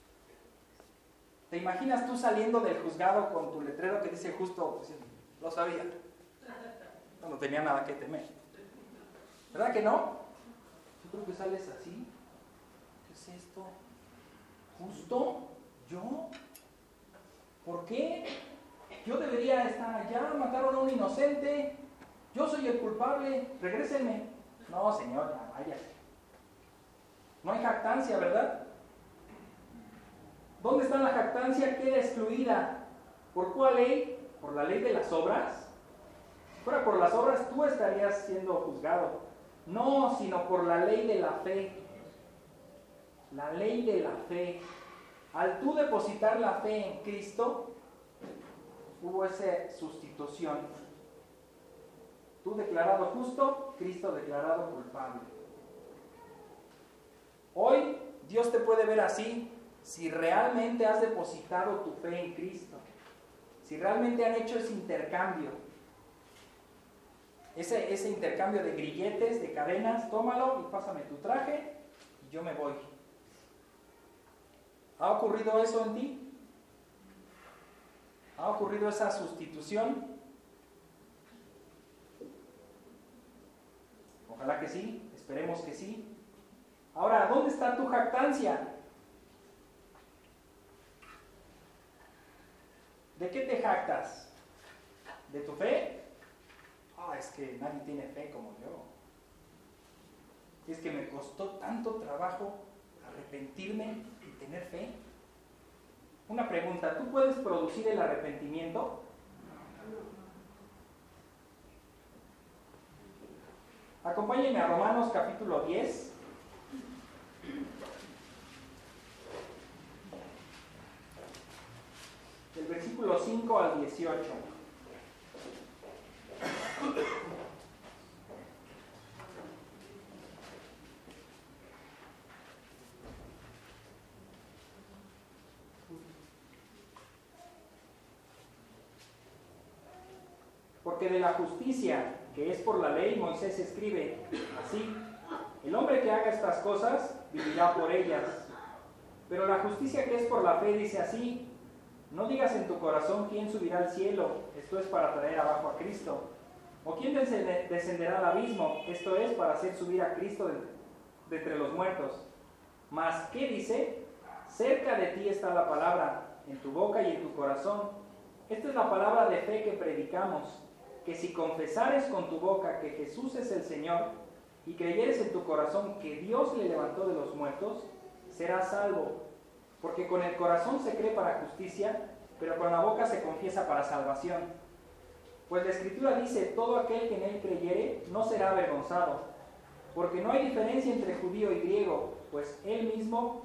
¿Te imaginas tú saliendo del juzgado con tu letrero que dice justo, pues, lo sabía? No tenía nada que temer. ¿Verdad que no? Yo creo que sales así. ¿Qué es esto? ¿Justo? ¿Yo? ¿Por qué? Yo debería estar allá, mataron a un inocente. Yo soy el culpable, regrésenme. No, Señor, ya váyase. No hay jactancia, ¿verdad? ¿Dónde está la jactancia? Queda excluida. ¿Por cuál ley? ¿Por la ley de las obras? Si fuera por las obras, tú estarías siendo juzgado. No, sino por la ley de la fe. La ley de la fe. Al tú depositar la fe en Cristo, hubo esa sustitución. Tú declarado justo, Cristo declarado culpable. Hoy Dios te puede ver así si realmente has depositado tu fe en Cristo. Si realmente han hecho ese intercambio. Ese intercambio de grilletes, de cadenas, tómalo y pásame tu traje y yo me voy. ¿Ha ocurrido eso en ti? ¿Ha ocurrido esa sustitución? Ojalá que sí, esperemos que sí. Ahora, ¿dónde está tu jactancia? ¿De qué te jactas? ¿De tu fe? Es que nadie tiene fe como yo. Es que me costó tanto trabajo arrepentirme y tener fe. Una pregunta, ¿tú puedes producir el arrepentimiento? Acompáñenme a Romanos capítulo 10. Del versículo 5 al 18. Porque de la justicia que es por la ley, Moisés escribe así: el hombre que haga estas cosas vivirá por ellas. Pero la justicia que es por la fe dice así: no digas en tu corazón quién subirá al cielo, esto es para traer abajo a Cristo, o quién descenderá al abismo, esto es para hacer subir a Cristo de entre los muertos. Mas, ¿qué dice? Cerca de ti está la palabra, en tu boca y en tu corazón. Esta es la palabra de fe que predicamos, que si confesares con tu boca que Jesús es el Señor, y creyeres en tu corazón que Dios le levantó de los muertos, serás salvo. Porque con el corazón se cree para justicia, pero con la boca se confiesa para salvación. Pues la Escritura dice: todo aquel que en él creyere no será avergonzado, porque no hay diferencia entre judío y griego, pues el mismo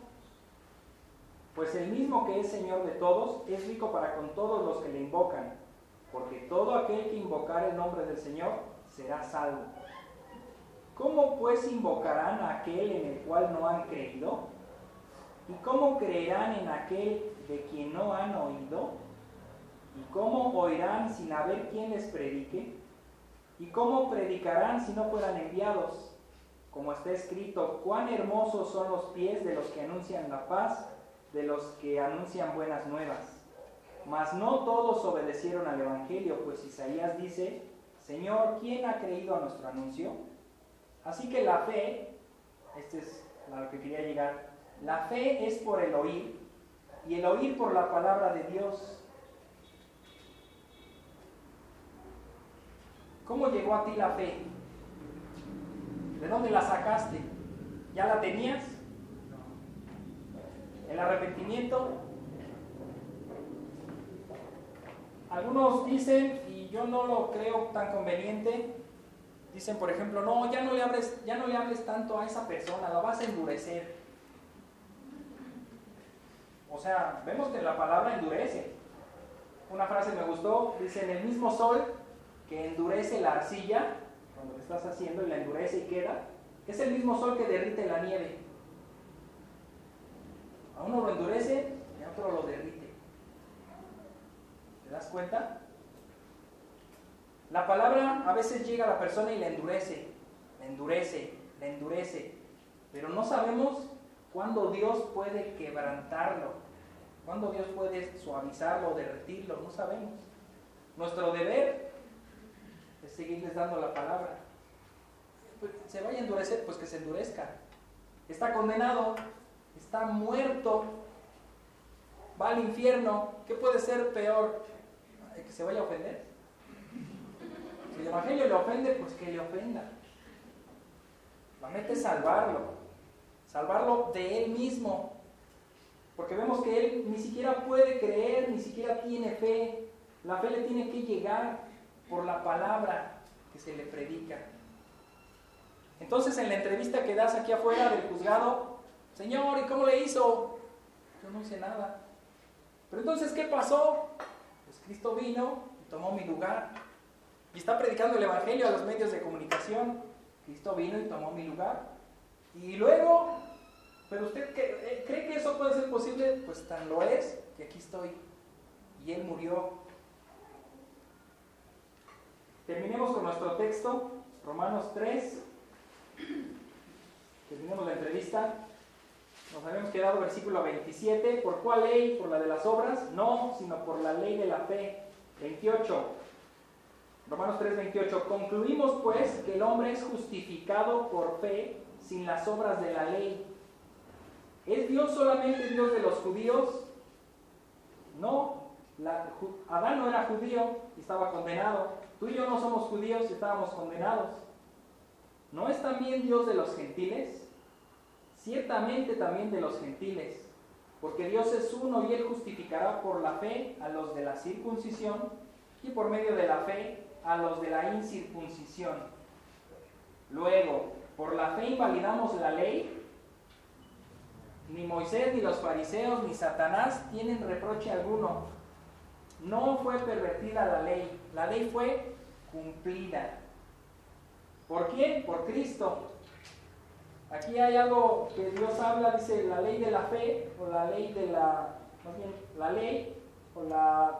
que es Señor de todos, es rico para con todos los que le invocan, porque todo aquel que invocare el nombre del Señor será salvo. ¿Cómo pues invocarán a aquel en el cual no han creído? ¿Y cómo creerán en aquel de quien no han oído? ¿Y cómo oirán sin haber quien les predique? ¿Y cómo predicarán si no fueran enviados? Como está escrito: cuán hermosos son los pies de los que anuncian la paz, de los que anuncian buenas nuevas. Mas no todos obedecieron al Evangelio, pues Isaías dice: Señor, ¿quién ha creído a nuestro anuncio? Así que la fe, este es a lo que quería llegar, la fe es por el oír, y el oír por la palabra de Dios. ¿Cómo llegó a ti la fe? ¿De dónde la sacaste? ¿Ya la tenías? ¿El arrepentimiento? Algunos dicen, y yo no lo creo tan conveniente, dicen, por ejemplo, no, ya no le hables tanto a esa persona, la vas a endurecer. O sea, vemos que la palabra endurece. Una frase me gustó, dice: en el mismo sol que endurece la arcilla, cuando la estás haciendo y la endurece y queda, es el mismo sol que derrite la nieve. A uno lo endurece y a otro lo derrite. ¿Te das cuenta? La palabra a veces llega a la persona y la endurece, pero no sabemos cuándo Dios puede quebrantarlo. ¿Cuándo Dios puede suavizarlo o derretirlo? No sabemos. Nuestro deber es seguirles dando la palabra. Pues, ¿se vaya a endurecer? Pues que se endurezca. Está condenado, está muerto, va al infierno. ¿Qué puede ser peor? ¿Que se vaya a ofender? Si el evangelio le ofende, pues que le ofenda. La meta es salvarlo de él mismo, porque vemos que él ni siquiera puede creer, ni siquiera tiene fe. La fe le tiene que llegar por la palabra que se le predica. Entonces, en la entrevista que das aquí afuera del juzgado, Señor, ¿y cómo le hizo? Yo no hice nada. Pero entonces, ¿qué pasó? Pues Cristo vino y tomó mi lugar. Y está predicando el evangelio a los medios de comunicación. Cristo vino y tomó mi lugar. Y luego, ¿pero usted cree que eso puede ser posible? Pues tan lo es, que aquí estoy. Y Él murió. Terminemos con nuestro texto, Romanos 3. Terminemos la entrevista. Nos habíamos quedado versículo 27. ¿Por cuál ley? ¿Por la de las obras? No, sino por la ley de la fe. 28. Romanos 3, 28. Concluimos pues que el hombre es justificado por fe sin las obras de la ley. ¿Es Dios solamente Dios de los judíos? No. Adán no era judío y estaba condenado. Tú y yo no somos judíos y estábamos condenados. ¿No es también Dios de los gentiles? Ciertamente también de los gentiles, porque Dios es uno y Él justificará por la fe a los de la circuncisión y por medio de la fe a los de la incircuncisión. Luego, ¿por la fe invalidamos la ley? Ni Moisés, ni los fariseos, ni Satanás tienen reproche alguno. No fue pervertida la ley fue cumplida. ¿Por quién? Por Cristo. Aquí hay algo que Dios habla, dice la ley de la fe, o la ley de la ley, o la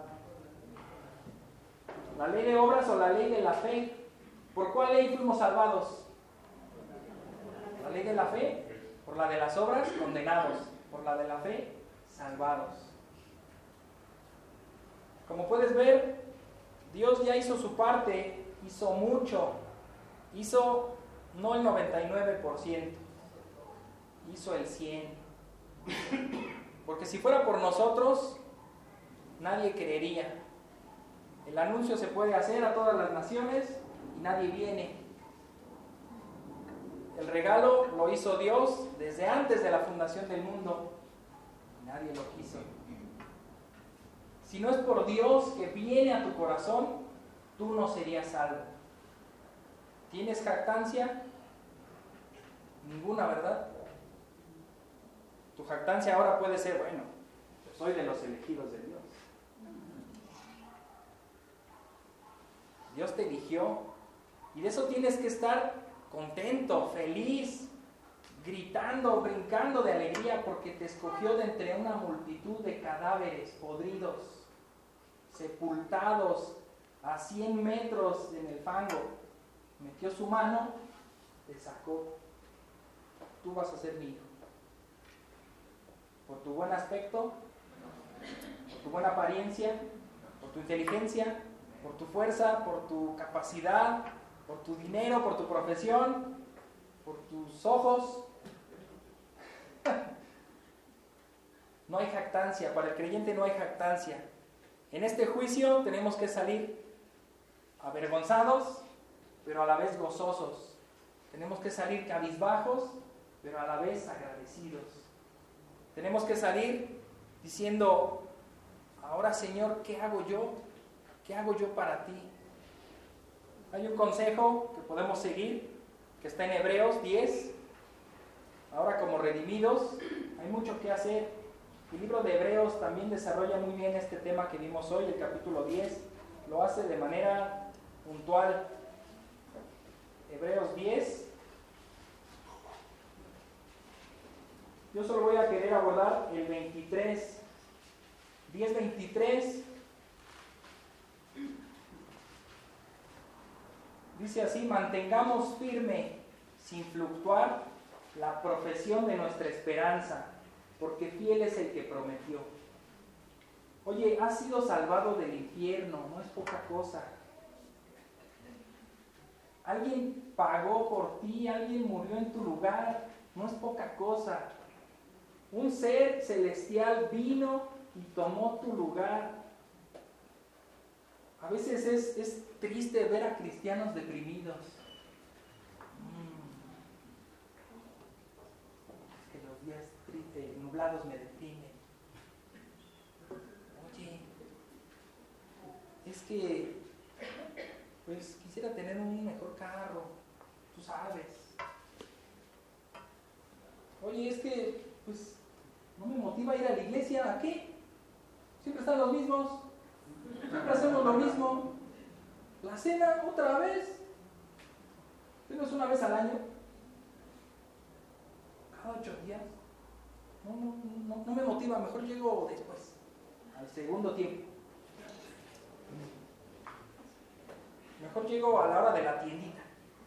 ley de obras, o la ley de la fe. ¿Por cuál ley fuimos salvados? La ley de la fe. Por la de las obras, condenados. Por la de la fe, salvados. Como puedes ver, Dios ya hizo su parte, hizo mucho. Hizo no el 99%, hizo el 100%. Porque si fuera por nosotros, nadie creería. El anuncio se puede hacer a todas las naciones y nadie viene. El regalo lo hizo Dios desde antes de la fundación del mundo y nadie lo quiso. Si no es por Dios que viene a tu corazón, tú no serías salvo. ¿Tienes jactancia? Ninguna, ¿verdad? Tu jactancia ahora puede ser, bueno, yo soy de los elegidos de Dios. Dios te eligió y de eso tienes que estar contento, feliz, gritando, brincando de alegría porque te escogió de entre una multitud de cadáveres podridos, sepultados a 100 metros en el fango. Metió su mano, te sacó. Tú vas a ser mi hijo. Por tu buen aspecto, por tu buena apariencia, por tu inteligencia, por tu fuerza, por tu capacidad, por tu dinero, por tu profesión, por tus ojos. No hay jactancia, para el creyente no hay jactancia. En este juicio tenemos que salir avergonzados, pero a la vez gozosos. Tenemos que salir cabizbajos, pero a la vez agradecidos. Tenemos que salir diciendo, ahora Señor, ¿qué hago yo? ¿Qué hago yo para ti? Hay un consejo que podemos seguir, que está en Hebreos 10. Ahora como redimidos, hay mucho que hacer. El libro de Hebreos también desarrolla muy bien este tema que vimos hoy, el capítulo 10. Lo hace de manera puntual. Hebreos 10. Yo solo voy a querer abordar el 23. 10:23. Dice así: mantengamos firme, sin fluctuar, la profesión de nuestra esperanza, porque fiel es el que prometió. Oye, has sido salvado del infierno, no es poca cosa. Alguien pagó por ti, alguien murió en tu lugar, no es poca cosa. Un ser celestial vino y tomó tu lugar. A veces es triste ver a cristianos deprimidos. Es que los días nublados me deprimen. Oye, es que pues quisiera tener un mejor carro, tú sabes. Oye, es que pues no me motiva a ir a la iglesia, ¿a qué? Siempre están los mismos, siempre hacemos lo mismo. La cena otra vez, ¿no es una vez al año? Cada 8 días. No me motiva, mejor llego después, al segundo tiempo. Mejor llego a la hora de la tiendita.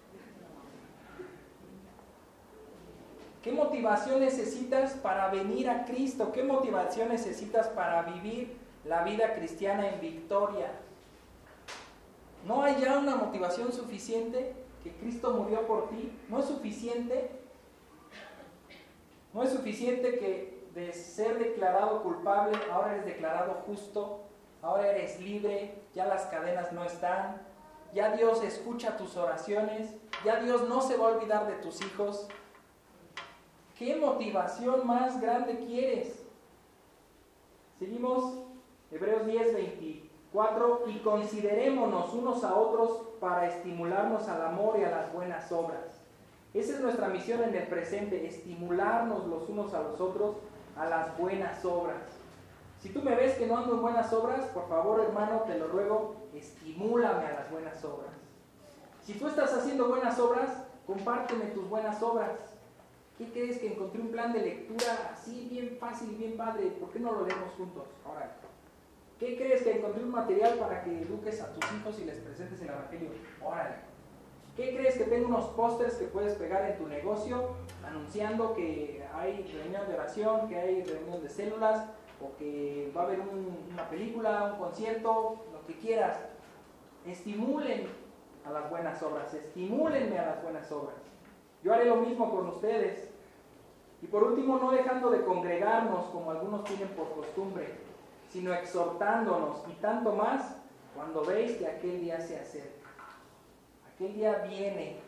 ¿Qué motivación necesitas para venir a Cristo? ¿Qué motivación necesitas para vivir la vida cristiana en victoria? ¿No hay ya una motivación suficiente? ¿Que Cristo murió por ti? ¿No es suficiente? ¿No es suficiente que de ser declarado culpable, ahora eres declarado justo, ahora eres libre, ya las cadenas no están, ya Dios escucha tus oraciones, ya Dios no se va a olvidar de tus hijos? ¿Qué motivación más grande quieres? Seguimos, Hebreos 10, 24, y considerémonos unos a otros para estimularnos al amor y a las buenas obras. Esa es nuestra misión en el presente, estimularnos los unos a los otros a las buenas obras. Si tú me ves que no ando en buenas obras, por favor, hermano, te lo ruego, estimúlame a las buenas obras. Si tú estás haciendo buenas obras, compárteme tus buenas obras. ¿Qué crees que encontré un plan de lectura así bien fácil, bien padre? ¿Por qué no lo leemos juntos? Ahora, ¿qué crees que encontré un material para que eduques a tus hijos y les presentes el evangelio? Órale. ¿Qué crees que tengo unos pósters que puedes pegar en tu negocio anunciando que hay reunión de oración, que hay reunión de células, o que va a haber una película, un concierto, lo que quieras? Estimulen a las buenas obras, estimúlenme a las buenas obras. Yo haré lo mismo con ustedes. Y por último, no dejando de congregarnos como algunos tienen por costumbre, sino exhortándonos, y tanto más cuando veis que aquel día se acerca. Aquel día viene.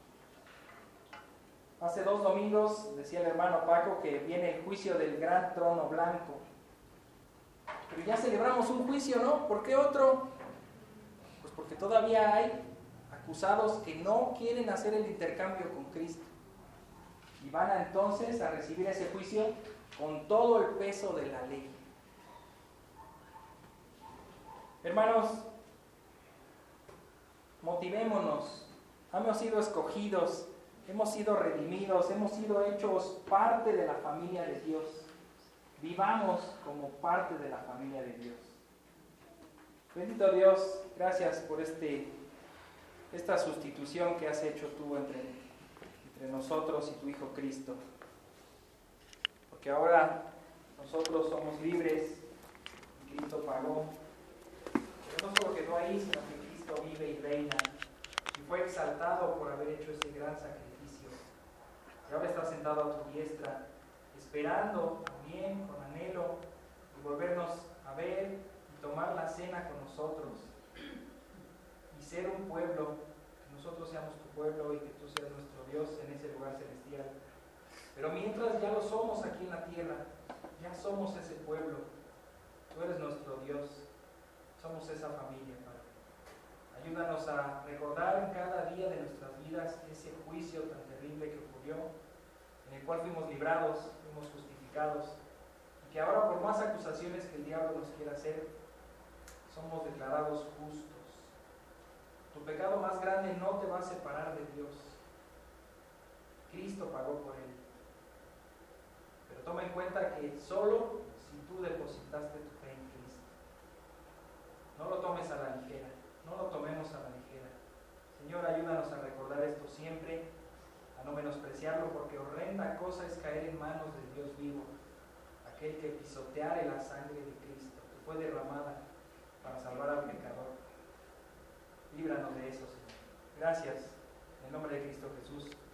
Hace 2 domingos decía el hermano Paco que viene el juicio del gran trono blanco. Pero ya celebramos un juicio, ¿no? ¿Por qué otro? Pues porque todavía hay acusados que no quieren hacer el intercambio con Cristo. Y van entonces a recibir ese juicio con todo el peso de la ley. Hermanos, motivémonos. Hemos sido escogidos, hemos sido redimidos, hemos sido hechos parte de la familia de Dios. Vivamos como parte de la familia de Dios. Bendito Dios, gracias por esta sustitución que has hecho tú entre nosotros y tu Hijo Cristo. Porque ahora nosotros somos libres, Cristo pagó. Pero no solo quedó ahí, sino que Cristo vive y reina, y fue exaltado por haber hecho ese gran sacrificio. Y ahora está sentado a tu diestra, esperando también con anhelo de volvernos a ver y tomar la cena con nosotros, y ser un pueblo, que nosotros seamos tu pueblo y que tú seas nuestro Dios en ese lugar celestial. Pero mientras ya lo somos aquí en la tierra, ya somos ese pueblo, tú eres nuestro Dios. Somos esa familia, Padre. Ayúdanos a recordar en cada día de nuestras vidas ese juicio tan terrible que ocurrió, en el cual fuimos librados, fuimos justificados, y que ahora, por más acusaciones que el diablo nos quiera hacer, somos declarados justos. Tu pecado más grande no te va a separar de Dios. Cristo pagó por él. Pero toma en cuenta que solo si tú depositaste tu fe en Cristo. No lo tomes a la ligera, no lo tomemos a la ligera. Señor, ayúdanos a recordar esto siempre, a no menospreciarlo, porque horrenda cosa es caer en manos del Dios vivo, aquel que pisoteare la sangre de Cristo, tu fue derramada para salvar al pecador. Líbranos de eso, Señor. Gracias. En el nombre de Cristo Jesús.